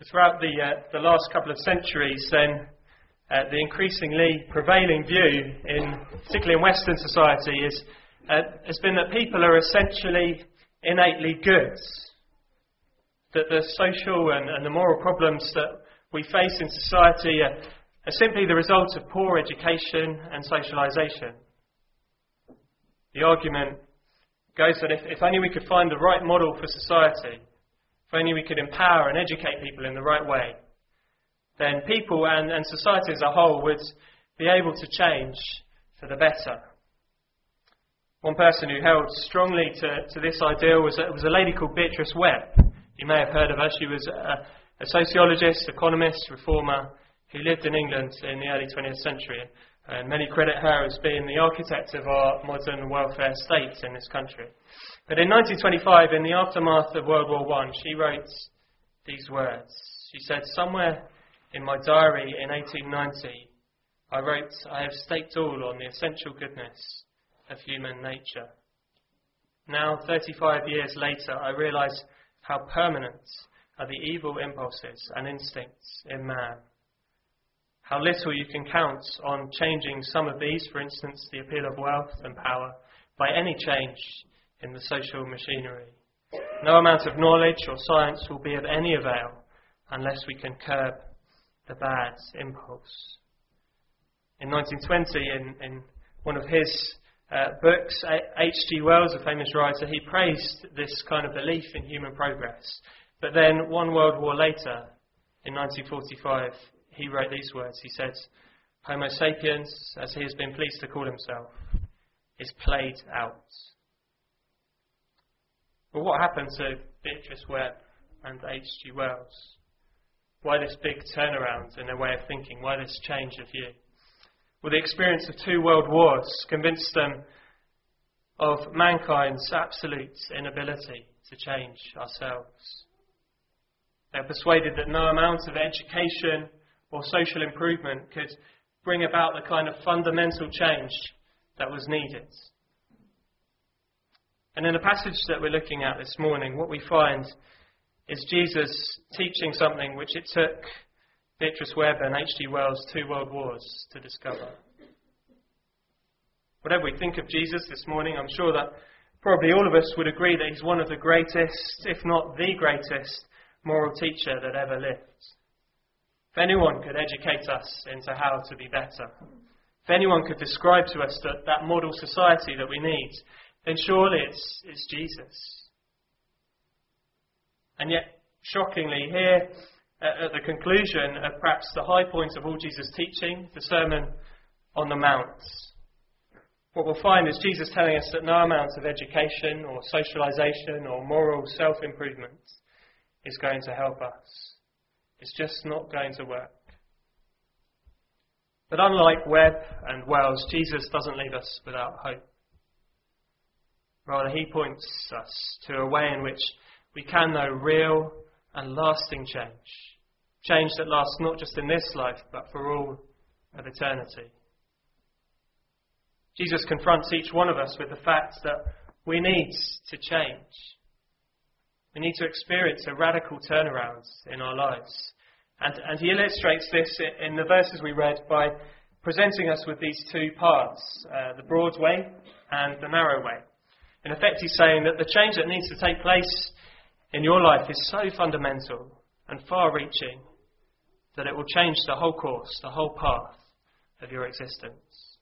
Throughout the last couple of centuries, then, the increasingly prevailing view, particularly in Western society, has been that people are essentially innately good. That the social and the moral problems that we face in society are simply the result of poor education and socialisation. The argument goes that if only we could find the right model for society, if only we could empower and educate people in the right way, then people and society as a whole would be able to change for the better. One person who held strongly to this ideal was a lady called Beatrice Webb. You may have heard of her. She was a sociologist, economist, reformer who lived in England in the early 20th century. And many credit her as being the architect of our modern welfare state in this country. But in 1925, in the aftermath of World War I, she wrote these words. She said, "Somewhere in my diary in 1890, I wrote, I have staked all on the essential goodness of human nature. Now, 35 years later, I realise how permanent are the evil impulses and instincts in man. How little you can count on changing some of these, for instance, the appeal of wealth and power, by any change in the social machinery. No amount of knowledge or science will be of any avail unless we can curb the bad impulse." In 1920, in one of his books, H.G. Wells, a famous writer, he praised this kind of belief in human progress. But then, one world war later, in 1945, he wrote these words. He said, "Homo sapiens, as he has been pleased to call himself, is played out." Well, what happened to Beatrice Webb and H.G. Wells? Why this big turnaround in their way of thinking? Why this change of view? Well, the experience of 2 world wars convinced them of mankind's absolute inability to change ourselves. They were persuaded that no amount of education or social improvement could bring about the kind of fundamental change that was needed. And in the passage that we're looking at this morning, what we find is Jesus teaching something which it took Beatrice Webb and H.G. Wells 2 world wars to discover. Whatever we think of Jesus this morning, I'm sure that probably all of us would agree that he's one of the greatest, if not the greatest, moral teacher that ever lived. If anyone could educate us into how to be better, if anyone could describe to us that model society that we need, then surely it's Jesus. And yet, shockingly, here at the conclusion of perhaps the high point of all Jesus' teaching, the Sermon on the Mount, what we'll find is Jesus telling us that no amount of education or socialisation or moral self-improvement is going to help us. It's just not going to work. But unlike Webb and Wells, Jesus doesn't leave us without hope. Rather, he points us to a way in which we can know real and lasting change. Change that lasts not just in this life, but for all of eternity. Jesus confronts each one of us with the fact that we need to change. We need to experience a radical turnaround in our lives. And he illustrates this in the verses we read by presenting us with these 2 paths, the broad way and the narrow way. In effect, he's saying that the change that needs to take place in your life is so fundamental and far-reaching that it will change the whole course, the whole path of your existence.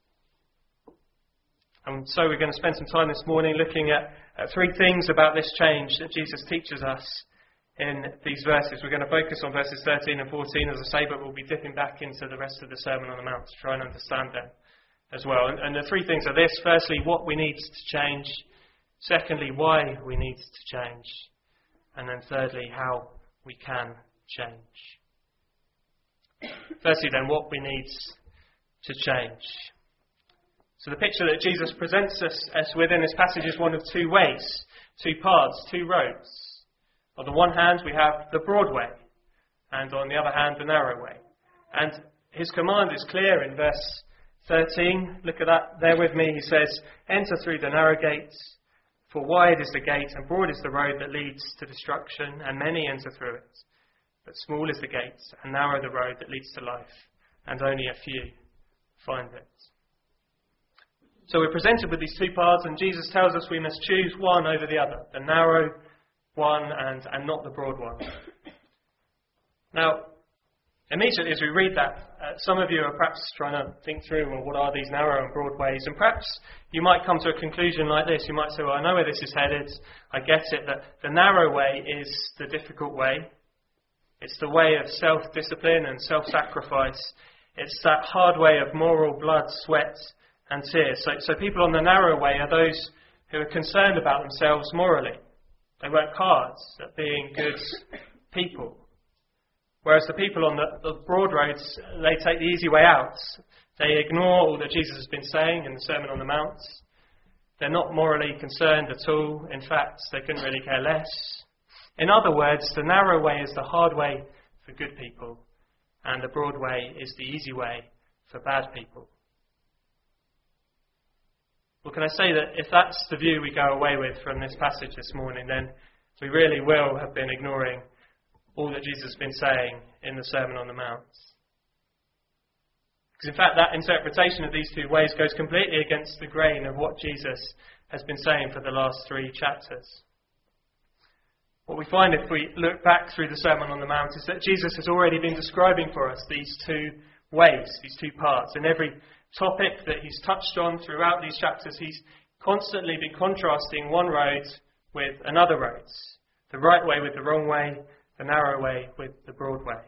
And so we're going to spend some time this morning looking at 3 things about this change that Jesus teaches us in these verses. We're going to focus on verses 13 and 14, as I say, but we'll be dipping back into the rest of the Sermon on the Mount to try and understand them as well. And the 3 things are this. Firstly, what we need to change. Secondly, why we need to change. And then thirdly, how we can change. Firstly then, what we need to change. So the picture that Jesus presents us with in this passage is one of 2 ways, 2 paths, 2 roads. On the one hand, we have the broad way, and on the other hand, the narrow way. And his command is clear in verse 13. Look at that there with me. He says, "Enter through the narrow gate, for wide is the gate and broad is the road that leads to destruction, and many enter through it. But small is the gate, and narrow the road that leads to life, and only a few find it. So we're presented with these two paths, and Jesus tells us we must choose one over the other, the narrow one and not the broad one. Now, immediately as we read that, some of you are perhaps trying to think through, well, what are these narrow and broad ways? And perhaps you might come to a conclusion like this. You might say, well, I know where this is headed. I get it, that the narrow way is the difficult way. It's the way of self-discipline and self-sacrifice. It's that hard way of moral blood, sweat and tears. So people on the narrow way are those who are concerned about themselves morally. They work hard at being good people. Whereas the people on the broad roads, they take the easy way out. They ignore all that Jesus has been saying in the Sermon on the Mount. They're not morally concerned at all. In fact, they couldn't really care less. In other words, the narrow way is the hard way for good people, and the broad way is the easy way for bad people. Well, can I say that if that's the view we go away with from this passage this morning, then we really will have been ignoring all that Jesus has been saying in the Sermon on the Mount. Because in fact, that interpretation of these two ways goes completely against the grain of what Jesus has been saying for the last 3 chapters. What we find if we look back through the Sermon on the Mount is that Jesus has already been describing for us these two ways, these two paths. In every topic that he's touched on throughout these chapters, he's constantly been contrasting one road with another road. The right way with the wrong way, the narrow way with the broad way.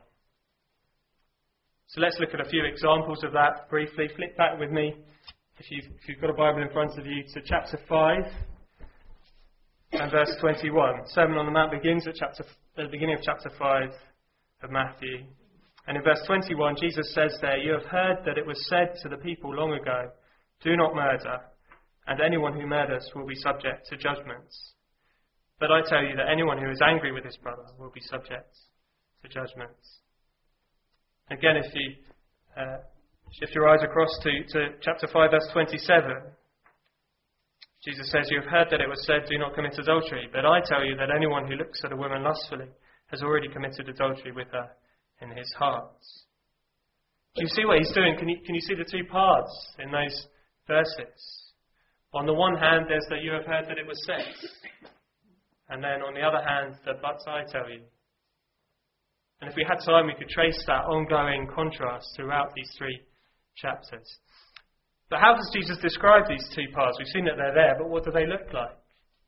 So let's look at a few examples of that briefly. Flip back with me, if you've got a Bible in front of you, to chapter 5 and verse 21. Sermon on the Mount begins at the beginning of chapter 5 of Matthew. And in verse 21, Jesus says there, "You have heard that it was said to the people long ago, 'Do not murder, and anyone who murders will be subject to judgment.' But I tell you that anyone who is angry with his brother will be subject to judgment." Again, if you shift your eyes across to chapter 5, verse 27, Jesus says, "You have heard that it was said, 'Do not commit adultery.' But I tell you that anyone who looks at a woman lustfully has already committed adultery with her in his heart." Do you see what he's doing? Can you see the two paths in those verses? On the one hand, there's that you have heard that it was said. And then on the other hand, the "but I tell you." And if we had time, we could trace that ongoing contrast throughout these 3 chapters. But how does Jesus describe these two paths? We've seen that they're there, but what do they look like?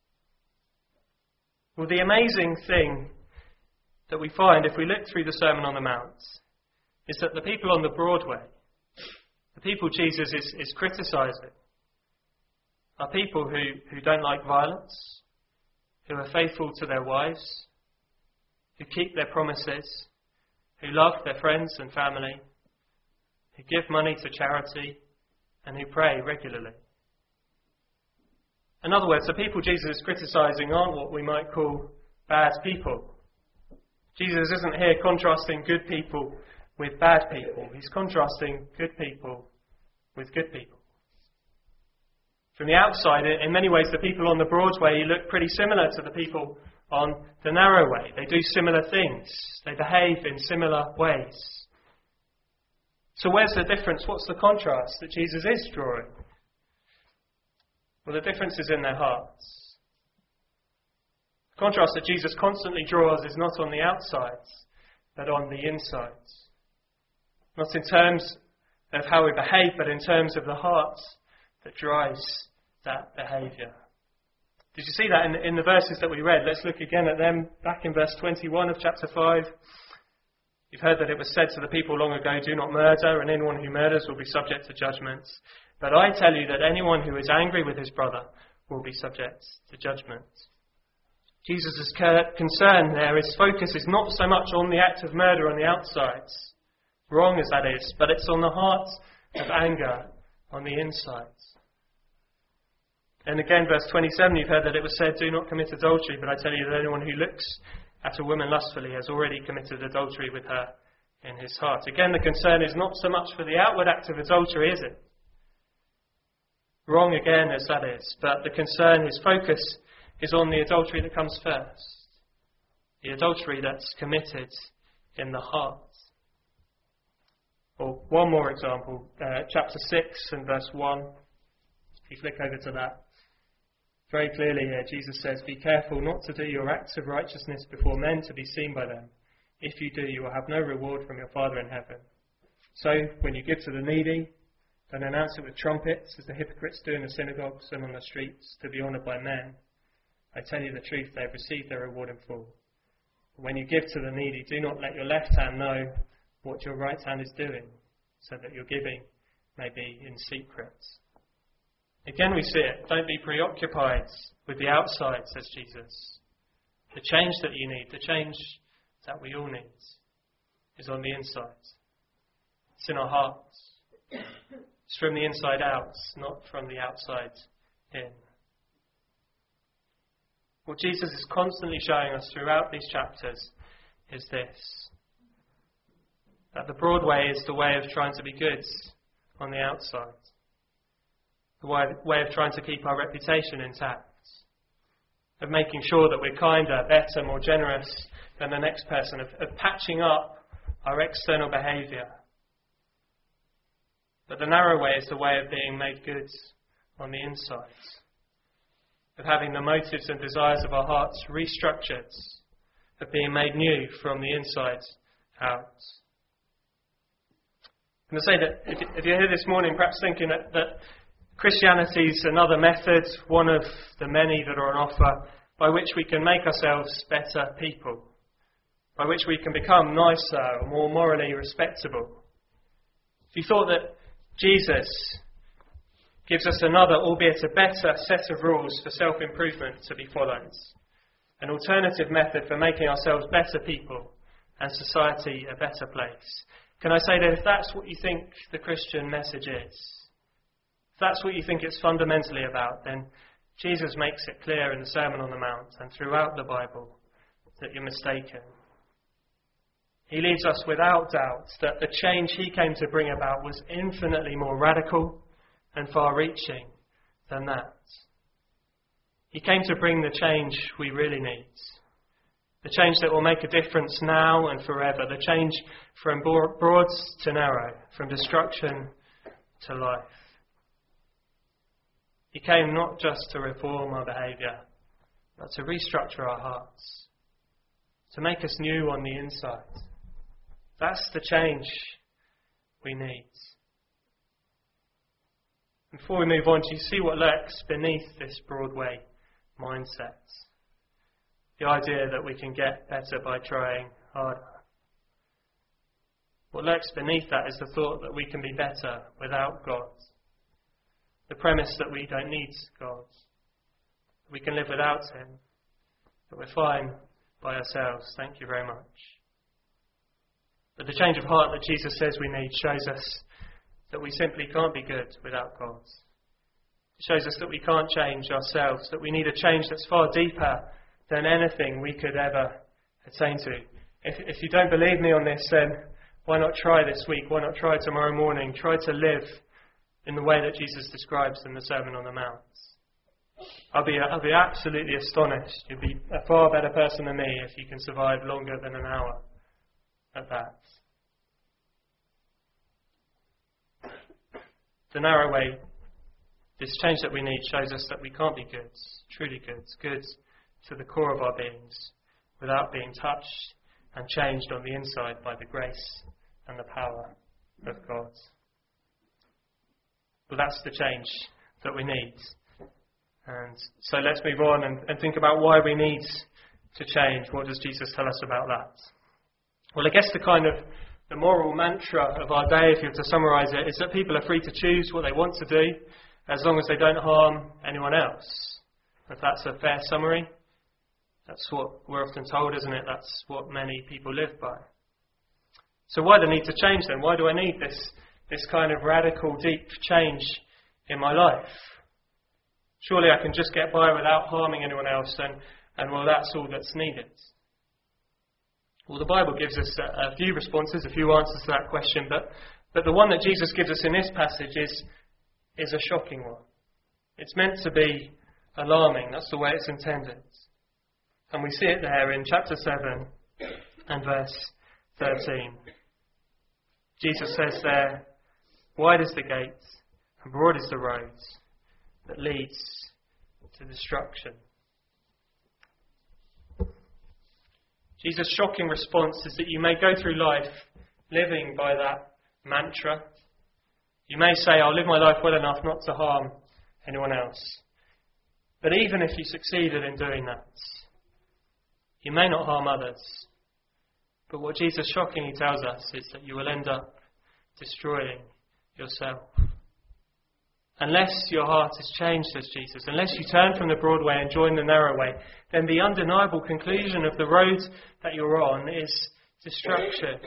Well, the amazing thing that we find if we look through the Sermon on the Mount is that the people on the broad way, the people Jesus is criticising, are people who don't like violence, who are faithful to their wives, who keep their promises, who love their friends and family, who give money to charity, and who pray regularly. In other words, the people Jesus is criticising aren't what we might call bad people. Jesus isn't here contrasting good people with bad people. He's contrasting good people with good people. From the outside, in many ways, the people on the broad way look pretty similar to the people on the narrow way. They do similar things. They behave in similar ways. So where's the difference? What's the contrast that Jesus is drawing? Well, the difference is in their hearts. The contrast that Jesus constantly draws is not on the outsides, but on the insides. Not in terms of how we behave, but in terms of the heart that drives that behaviour. Did you see that in the verses that we read? Let's look again at them. Back in verse 21 of chapter 5. "You've heard that it was said to the people long ago, 'Do not murder, and anyone who murders will be subject to judgment. But I tell you that anyone who is angry with his brother will be subject to judgment.'" Jesus' concern there, his focus is not so much on the act of murder on the outsides, wrong as that is, but it's on the heart of anger on the insides. And again, verse 27, "You've heard that it was said, 'Do not commit adultery,' but I tell you that anyone who looks at a woman lustfully has already committed adultery with her in his heart." Again, the concern is not so much for the outward act of adultery, is it? Wrong again as that is, but the concern, his focus, is on the adultery that comes first. The adultery that's committed in the heart. Or one more example, chapter 6 and verse 1. If you flick over to that, very clearly here Jesus says, "Be careful not to do your acts of righteousness before men to be seen by them. If you do, you will have no reward from your Father in heaven. So, when you give to the needy, don't announce it with trumpets, as the hypocrites do in the synagogues and on the streets, to be honoured by men. I tell you the truth, they have received their reward in full. But when you give to the needy, do not let your left hand know what your right hand is doing, so that your giving may be in secret." Again we see it. Don't be preoccupied with the outside, says Jesus. The change that you need, the change that we all need, is on the inside. It's in our hearts. It's from the inside out, not from the outside in. What Jesus is constantly showing us throughout these chapters is this: that the broad way is the way of trying to be good on the outside. The way of trying to keep our reputation intact. Of making sure that we're kinder, better, more generous than the next person. Of patching up our external behaviour. But the narrow way is the way of being made good on the inside. Of having the motives and desires of our hearts restructured. Of being made new from the inside out. I'm going to say that if you're here this morning perhaps thinking that Christianity is another method, one of the many that are on offer, by which we can make ourselves better people, by which we can become nicer or more morally respectable. If you thought that Jesus gives us another, albeit a better, set of rules for self-improvement to be followed, an alternative method for making ourselves better people and society a better place, can I say that if that's what you think the Christian message is, if that's what you think it's fundamentally about, then Jesus makes it clear in the Sermon on the Mount and throughout the Bible that you're mistaken. He leaves us without doubt that the change he came to bring about was infinitely more radical and far-reaching than that. He came to bring the change we really need. The change that will make a difference now and forever. The change from broad to narrow, from destruction to life. He came not just to reform our behaviour, but to restructure our hearts, to make us new on the inside. That's the change we need. Before we move on, do you see what lurks beneath this Broadway mindset? The idea that we can get better by trying harder. What lurks beneath that is the thought that we can be better without God. The premise that we don't need God. We can live without him. That we're fine by ourselves. Thank you very much. But the change of heart that Jesus says we need shows us that we simply can't be good without God. It shows us that we can't change ourselves, that we need a change that's far deeper than anything we could ever attain to. If you don't believe me on this, then why not try this week? Why not try tomorrow morning? Try to live in the way that Jesus describes in the Sermon on the Mount. I'll be absolutely astonished. You'll be a far better person than me if you can survive longer than an hour at that. The narrow way, this change that we need, shows us that we can't be good, truly good to the core of our beings, without being touched and changed on the inside by the grace and the power of God. Well, that's the change that we need. And so let's move on and think about why we need to change. What does Jesus tell us about that? Well, I guess the moral mantra of our day, if you were to summarise it, is that people are free to choose what they want to do as long as they don't harm anyone else. If that's a fair summary, that's what we're often told, isn't it? That's what many people live by. So why the need to change then? Why do I need this kind of radical, deep change in my life? Surely I can just get by without harming anyone else, and well, that's all that's needed. Well, the Bible gives us a few responses, a few answers to that question, but the one that Jesus gives us in this passage is a shocking one. It's meant to be alarming. That's the way it's intended. And we see it there in chapter 7 and verse 13. Jesus says there, "Wide is the gate and broad is the road that leads to destruction." Jesus' shocking response is that you may go through life living by that mantra. You may say, "I'll live my life well enough not to harm anyone else." But even if you succeeded in doing that, you may not harm others. But what Jesus shockingly tells us is that you will end up destroying yourself. Unless your heart is changed as Jesus, unless you turn from the broad way and join the narrow way, then the undeniable conclusion of the road that you're on is destruction.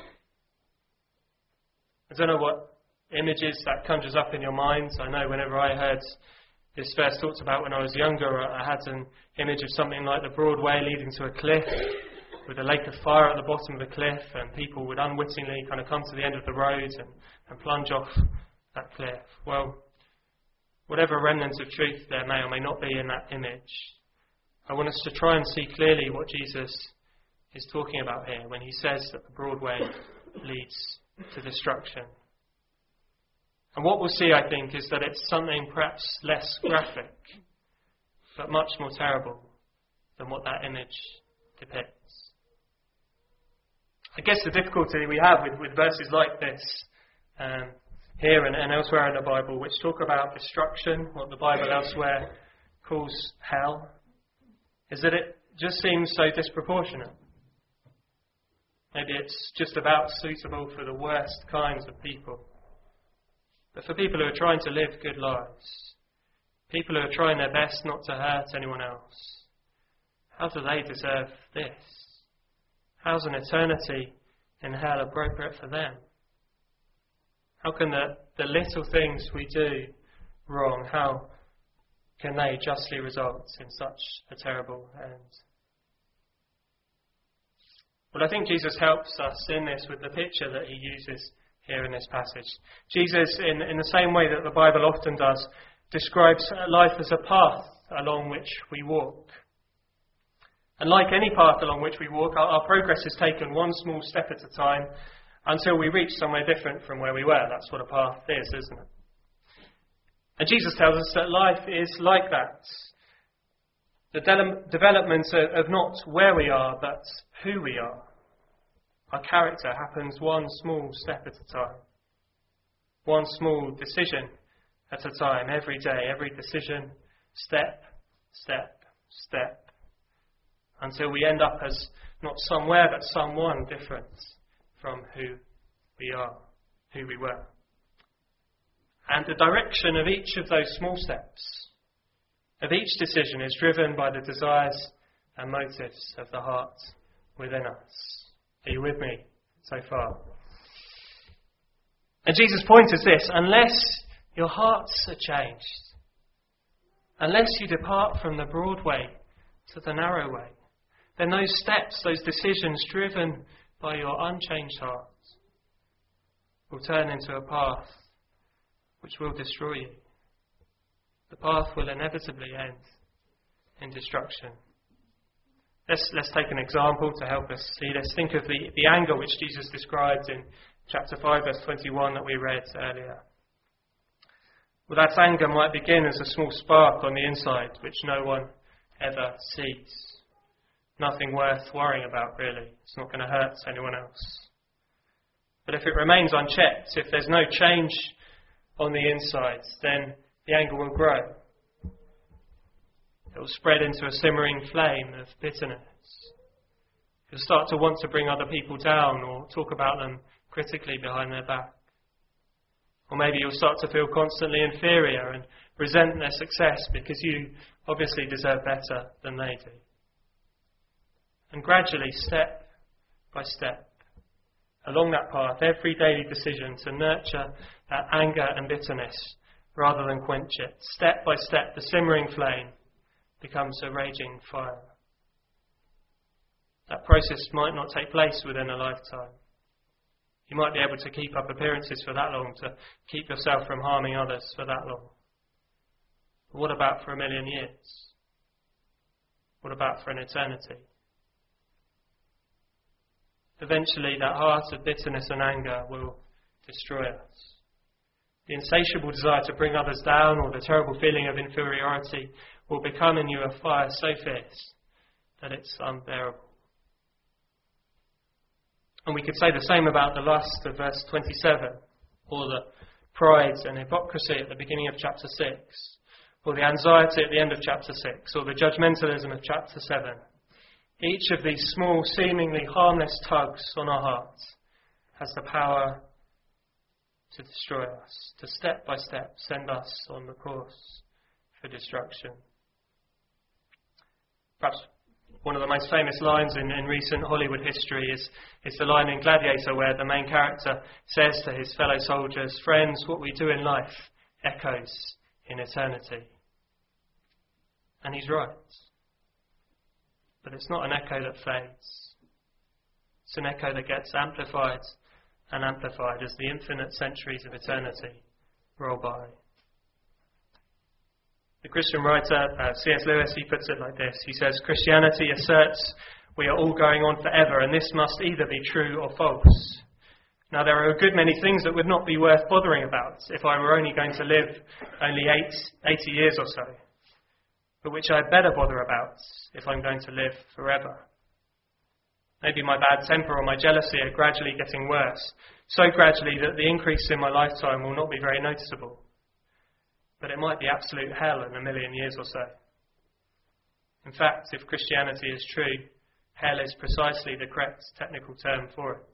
I don't know what images that conjures up in your minds. I know whenever I heard this verse talked about when I was younger, I had an image of something like the broad way leading to a cliff with a lake of fire at the bottom of the cliff, and people would unwittingly kind of come to the end of the road and plunge off that cliff. Well, whatever remnants of truth there may or may not be in that image, I want us to try and see clearly what Jesus is talking about here when he says that the broad way leads to destruction. And what we'll see, I think, is that it's something perhaps less graphic, but much more terrible than what that image depicts. I guess the difficulty we have with verses like this here and elsewhere in the Bible, which talk about destruction, what the Bible elsewhere calls hell, is that it just seems so disproportionate. Maybe it's just about suitable for the worst kinds of people. But for people who are trying to live good lives, people who are trying their best not to hurt anyone else, how do they deserve this? How's an eternity in hell appropriate for them? How can the little things we do wrong, how can they justly result in such a terrible end? Well, I think Jesus helps us in this with the picture that he uses here in this passage. Jesus, in the same way that the Bible often does, describes life as a path along which we walk. And like any path along which we walk, our progress is taken one small step at a time until we reach somewhere different from where we were. That's what a path is, isn't it? And Jesus tells us that life is like that. The development of not where we are, but who we are. Our character happens one small step at a time. One small decision at a time, every day, every decision, step, step, step. Until we end up as not somewhere, but someone different from who we are, who we were. And the direction of each of those small steps, of each decision, is driven by the desires and motives of the heart within us. Are you with me so far? And Jesus' point is this: unless your hearts are changed, unless you depart from the broad way to the narrow way, then those steps, those decisions driven by your unchanged heart will turn into a path which will destroy you. The path will inevitably end in destruction. Let's take an example to help us see this. Think of the anger which Jesus described in chapter 5, verse 21 that we read earlier. Well, that anger might begin as a small spark on the inside, which no one ever sees. Nothing worth worrying about, really. It's not going to hurt anyone else. But if it remains unchecked, if there's no change on the inside, then the anger will grow. It will spread into a simmering flame of bitterness. You'll start to want to bring other people down or talk about them critically behind their back. Or maybe you'll start to feel constantly inferior and resent their success because you obviously deserve better than they do. And gradually, step by step, along that path, every daily decision to nurture that anger and bitterness rather than quench it. Step by step, the simmering flame becomes a raging fire. That process might not take place within a lifetime. You might be able to keep up appearances for that long, to keep yourself from harming others for that long. But what about for 1,000,000 years? What about for an eternity? eventually that heart of bitterness and anger will destroy us. The insatiable desire to bring others down, or the terrible feeling of inferiority, will become in you a fire so fierce that it's unbearable. And we could say the same about the lust of verse 27, or the pride and hypocrisy at the beginning of chapter 6, or the anxiety at the end of chapter 6, or the judgmentalism of chapter 7. Each of these small, seemingly harmless tugs on our hearts has the power to destroy us, to step by step send us on the course for destruction. Perhaps one of the most famous lines in recent Hollywood history is the line in Gladiator where the main character says to his fellow soldiers, "Friends, what we do in life echoes in eternity." And he's right. But it's not an echo that fades. It's an echo that gets amplified and amplified as the infinite centuries of eternity roll by. The Christian writer C.S. Lewis, he puts it like this. He says, "Christianity asserts we are all going on forever, and this must either be true or false. Now, there are a good many things that would not be worth bothering about if I were only going to live only 80 years or so, but which I'd better bother about if I'm going to live forever. Maybe my bad temper or my jealousy are gradually getting worse, so gradually that the increase in my lifetime will not be very noticeable. But it might be absolute hell in a million years or so. In fact, if Christianity is true, hell is precisely the correct technical term for it.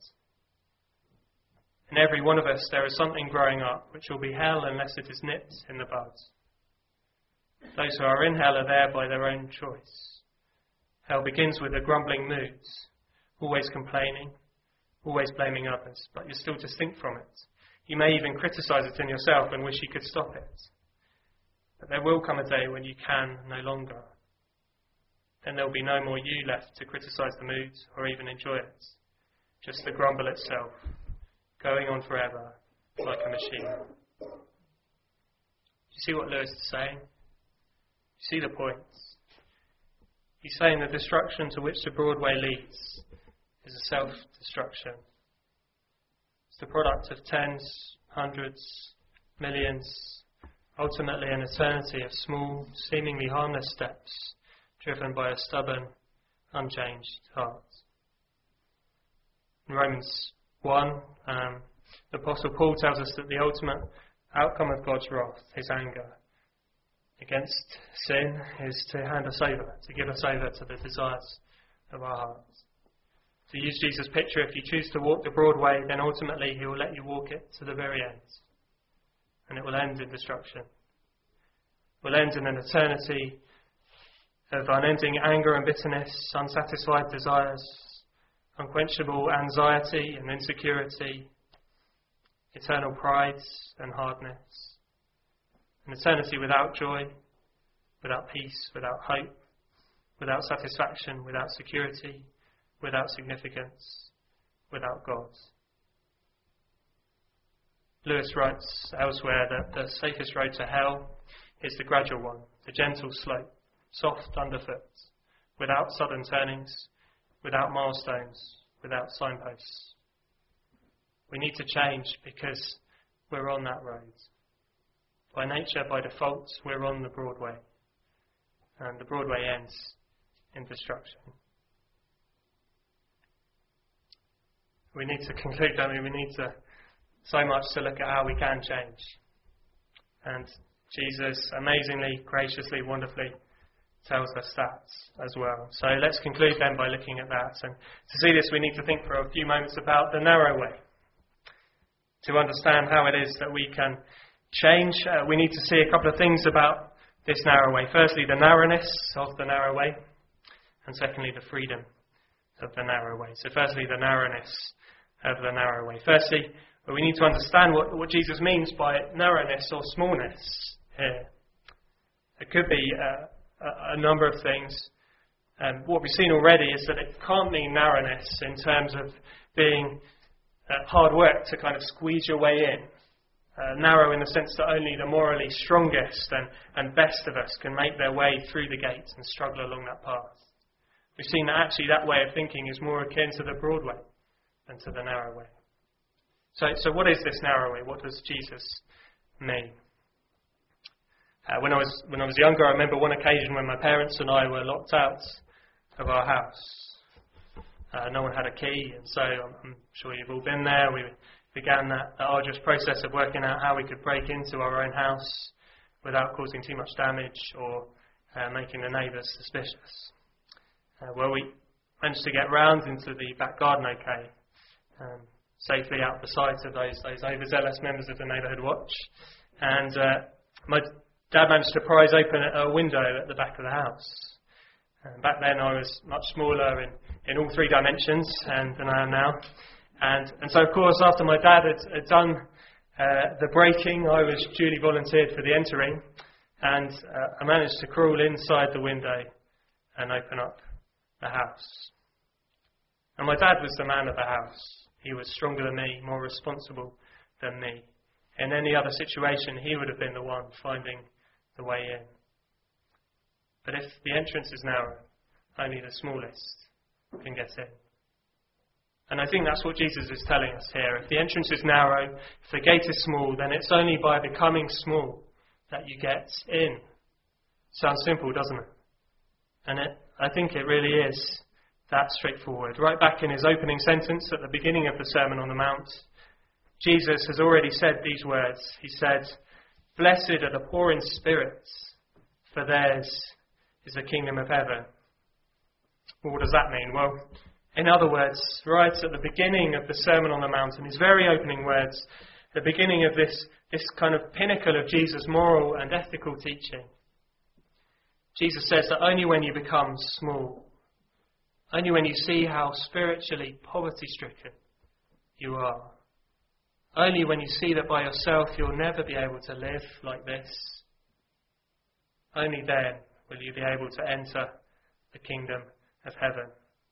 In every one of us there is something growing up which will be hell unless it is nipped in the bud. Those who are in hell are there by their own choice. Hell begins with the grumbling moods, always complaining, always blaming others, but you're still distinct from it. You may even criticize it in yourself and wish you could stop it. But there will come a day when you can no longer. Then there will be no more you left to criticize the mood or even enjoy it. Just the grumble itself, going on forever like a machine." Do you see what Lewis is saying? You see the point? He's saying the destruction to which the Broadway leads is a self-destruction. It's the product of tens, hundreds, millions, ultimately an eternity of small, seemingly harmless steps driven by a stubborn, unchanged heart. In Romans 1, the Apostle Paul tells us that the ultimate outcome of God's wrath, his anger against sin, is to hand us over, to give us over to the desires of our hearts. To use Jesus' picture, if you choose to walk the broad way, then ultimately he will let you walk it to the very end. And it will end in destruction. It will end in an eternity of unending anger and bitterness, unsatisfied desires, unquenchable anxiety and insecurity, eternal pride and hardness. An eternity without joy, without peace, without hope, without satisfaction, without security, without significance, without God. Lewis writes elsewhere that the safest road to hell is the gradual one, the gentle slope, soft underfoot, without sudden turnings, without milestones, without signposts. We need to change because we're on that road. By nature, by default, we're on the Broadway. And the Broadway ends in destruction. We need to conclude, don't we? We need to so much to look at how we can change. And Jesus amazingly, graciously, wonderfully tells us that as well. So let's conclude then by looking at that. And to see this, we need to think for a few moments about the narrow way. To understand how it is that we can change, we need to see a couple of things about this narrow way. Firstly, the narrowness of the narrow way. And secondly, the freedom of the narrow way. So firstly, the narrowness of the narrow way. Firstly, we need to understand what Jesus means by narrowness or smallness here. It could be a number of things. What we've seen already is that it can't mean narrowness in terms of being hard work to kind of squeeze your way in. Narrow in the sense that only the morally strongest and best of us can make their way through the gates and struggle along that path. We've seen that actually that way of thinking is more akin to the Broadway, than to the narrow way. So what is this narrow way? What does Jesus mean? When I was younger, I remember one occasion when my parents and I were locked out of our house. No one had a key, and so I'm sure you've all been there. We began that arduous process of working out how we could break into our own house without causing too much damage or making the neighbours suspicious. We managed to get round into the back garden okay, safely out of the sight of those overzealous members of the neighbourhood watch. And my dad managed to prise open a window at the back of the house. Back then I was much smaller in all three dimensions than I am now. And so, of course, after my dad had done the breaking, I was duly volunteered for the entering. And I managed to crawl inside the window and open up the house. And my dad was the man of the house. He was stronger than me, more responsible than me. In any other situation, he would have been the one finding the way in. But if the entrance is narrow, only the smallest can get in. And I think that's what Jesus is telling us here. If the entrance is narrow, if the gate is small, then it's only by becoming small that you get in. Sounds simple, doesn't it? And I think it really is that straightforward. Right back in his opening sentence at the beginning of the Sermon on the Mount, Jesus has already said these words. He said, "Blessed are the poor in spirit, for theirs is the kingdom of heaven." Well, what does that mean? Well, in other words, right at the beginning of the Sermon on the Mount, in his very opening words, the beginning of this kind of pinnacle of Jesus' moral and ethical teaching, Jesus says that only when you become small, only when you see how spiritually poverty-stricken you are, only when you see that by yourself you'll never be able to live like this, only then will you be able to enter the kingdom of heaven.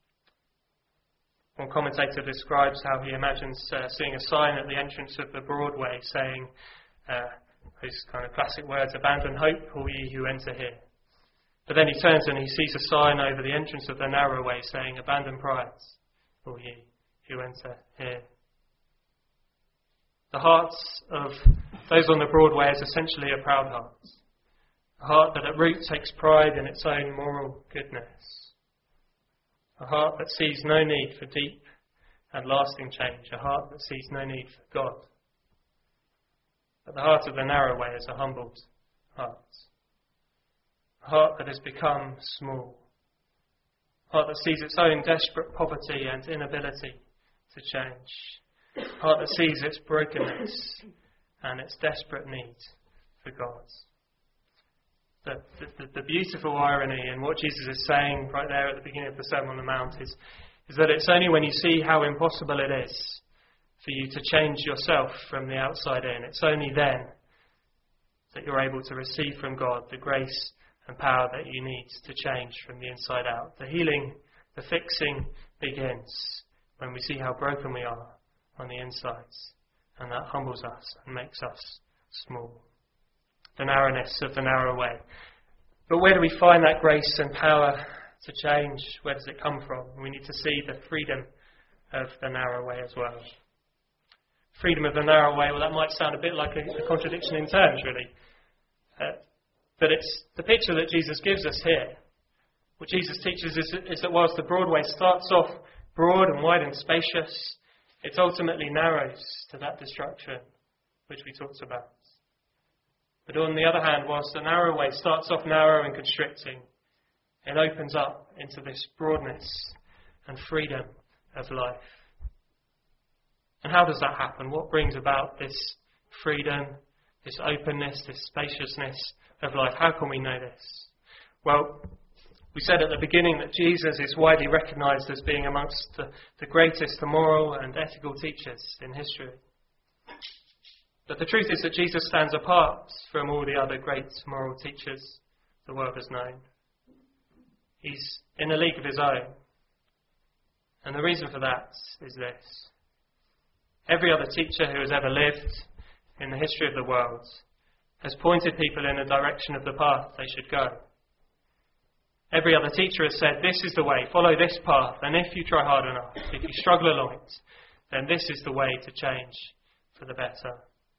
One commentator describes how he imagines seeing a sign at the entrance of the Broadway saying those kind of classic words, "Abandon hope, all ye who enter here." But then he turns and he sees a sign over the entrance of the narrow way saying, "Abandon pride, all ye who enter here." The hearts of those on the Broadway is essentially a proud heart. A heart that at root takes pride in its own moral goodness. A heart that sees no need for deep and lasting change. A heart that sees no need for God. But the heart of the narrow way is a humbled heart. A heart that has become small. A heart that sees its own desperate poverty and inability to change. A heart that sees its brokenness and its desperate need for God. The beautiful irony in what Jesus is saying right there at the beginning of the Sermon on the Mount is that it's only when you see how impossible it is for you to change yourself from the outside in, it's only then that you're able to receive from God the grace and power that you need to change from the inside out. The healing, the fixing begins when we see how broken we are on the insides, and that humbles us and makes us small. The narrowness of the narrow way. But where do we find that grace and power to change? Where does it come from? We need to see the freedom of the narrow way as well. Freedom of the narrow way, well, that might sound a bit like a contradiction in terms, really. But it's the picture that Jesus gives us here. What Jesus teaches is that whilst the Broadway starts off broad and wide and spacious, it ultimately narrows to that destruction which we talked about. But on the other hand, whilst the narrow way starts off narrow and constricting, it opens up into this broadness and freedom of life. And how does that happen? What brings about this freedom, this openness, this spaciousness of life? How can we know this? Well, we said at the beginning that Jesus is widely recognised as being amongst the greatest moral and ethical teachers in history. But the truth is that Jesus stands apart from all the other great moral teachers the world has known. He's in a league of his own. And the reason for that is this. Every other teacher who has ever lived in the history of the world has pointed people in the direction of the path they should go. Every other teacher has said, this is the way, follow this path, and if you try hard enough, if you struggle along it, then this is the way to change for the better.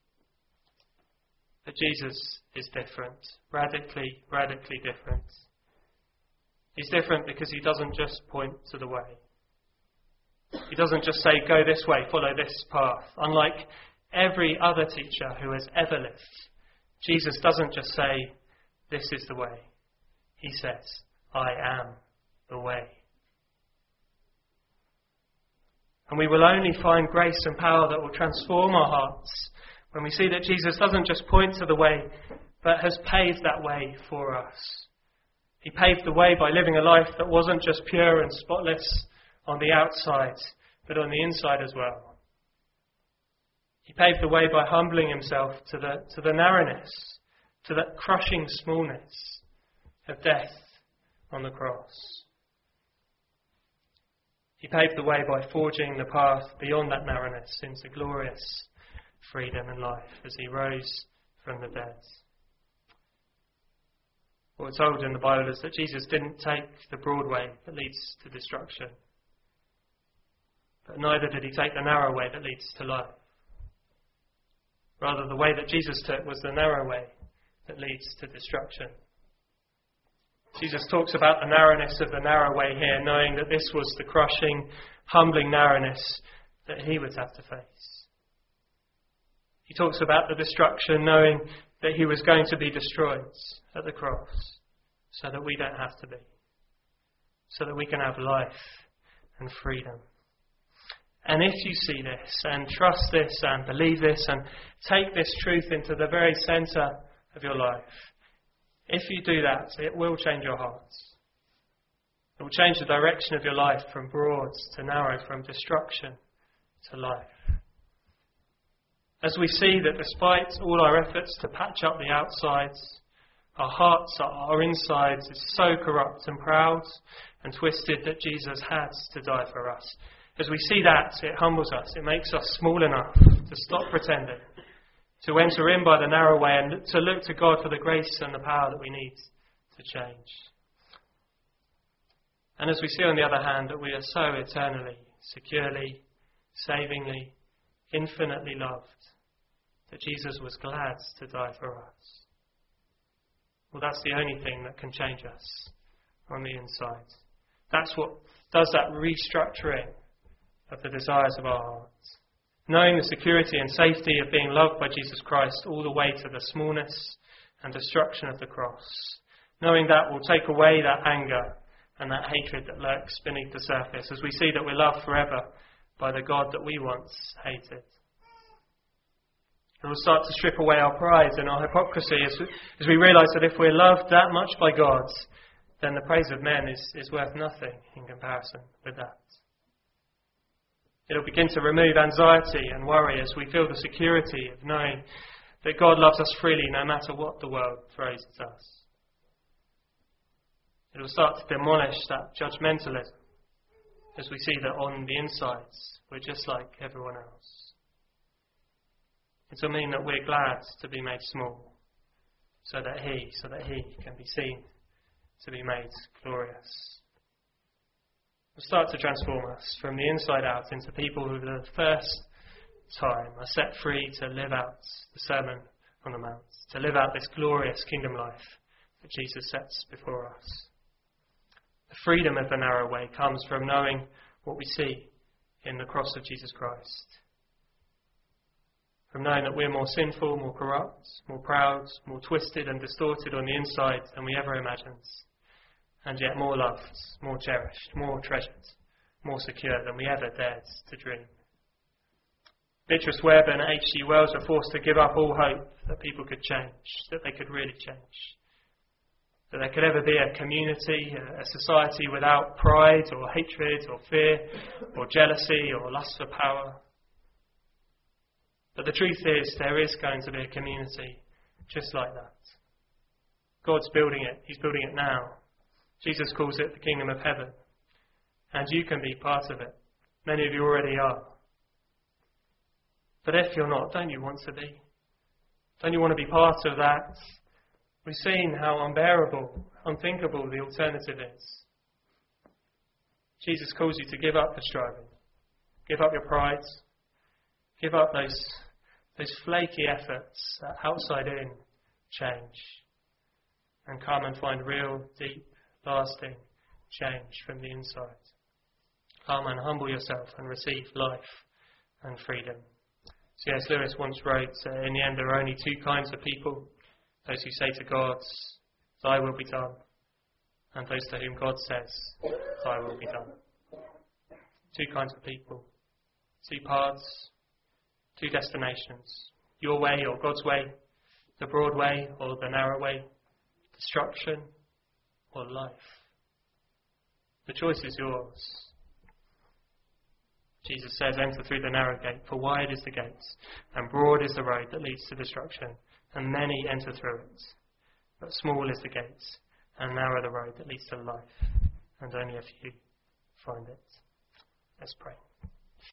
But Jesus is different, radically, radically different. He's different because he doesn't just point to the way. He doesn't just say, go this way, follow this path. Unlike every other teacher who has ever lived, Jesus doesn't just say, this is the way. He says, I am the way. And we will only find grace and power that will transform our hearts when we see that Jesus doesn't just point to the way, but has paved that way for us. He paved the way by living a life that wasn't just pure and spotless on the outside, but on the inside as well. He paved the way by humbling himself to the narrowness, to that crushing smallness of death on the cross. He paved the way by forging the path beyond that narrowness into glorious freedom and life as he rose from the dead. What we're told in the Bible is that Jesus didn't take the broad way that leads to destruction, but neither did he take the narrow way that leads to life. Rather, the way that Jesus took was the narrow way that leads to destruction. Jesus talks about the narrowness of the narrow way here, knowing that this was the crushing, humbling narrowness that he would have to face. He talks about the destruction, knowing that he was going to be destroyed at the cross, so that we don't have to be, so that we can have life and freedom. And if you see this and trust this and believe this and take this truth into the very centre of your life, if you do that, it will change your hearts. It will change the direction of your life from broad to narrow, from destruction to life. As we see that despite all our efforts to patch up the outsides, our hearts, our insides is so corrupt and proud and twisted that Jesus had to die for us. As we see that, it humbles us. It makes us small enough to stop pretending, to enter in by the narrow way and to look to God for the grace and the power that we need to change. And as we see on the other hand that we are so eternally, securely, savingly, infinitely loved, that Jesus was glad to die for us. Well, that's the only thing that can change us on the inside. That's what does that restructuring of the desires of our hearts. Knowing the security and safety of being loved by Jesus Christ all the way to the smallness and destruction of the cross. Knowing that will take away that anger and that hatred that lurks beneath the surface as we see that we're loved forever by the God that we once hated. And we'll start to strip away our pride and our hypocrisy as we realise that if we're loved that much by God, then the praise of men is worth nothing in comparison with that. It'll begin to remove anxiety and worry as we feel the security of knowing that God loves us freely no matter what the world throws at us. It'll start to demolish that judgmentalism as we see that on the insides we're just like everyone else. It'll mean that we're glad to be made small so that He can be seen to be made glorious. Will start to transform us from the inside out into people who for the first time are set free to live out the Sermon on the Mount, to live out this glorious kingdom life that Jesus sets before us. The freedom of the narrow way comes from knowing what we see in the cross of Jesus Christ. From knowing that we're more sinful, more corrupt, more proud, more twisted and distorted on the inside than we ever imagined. And yet more loved, more cherished, more treasured, more secure than we ever dared to dream. Beatrice Webb and H.G. Wells were forced to give up all hope that people could change, that they could really change. That there could ever be a community, a society without pride or hatred or fear or jealousy or lust for power. But the truth is, there is going to be a community just like that. God's building it. He's building it now. Jesus calls it the kingdom of heaven. And you can be part of it. Many of you already are. But if you're not, don't you want to be? Don't you want to be part of that? We've seen how unbearable, unthinkable the alternative is. Jesus calls you to give up the striving, Give up your pride. Give up those flaky efforts at outside-in change. And come and find real, deep, lasting change from the inside. Come and humble yourself and receive life and freedom. C.S. Lewis once wrote, in the end there are only two kinds of people. Those who say to God, thy will be done. And those to whom God says, thy will be done. Two kinds of people. Two paths. Two destinations. Your way or God's way. The broad way or the narrow way. Destruction or life. The choice is yours. Jesus says, enter through the narrow gate, for wide is the gate, and broad is the road that leads to destruction, and many enter through it. But small is the gate, and narrow the road that leads to life, and only a few find it. Let's pray.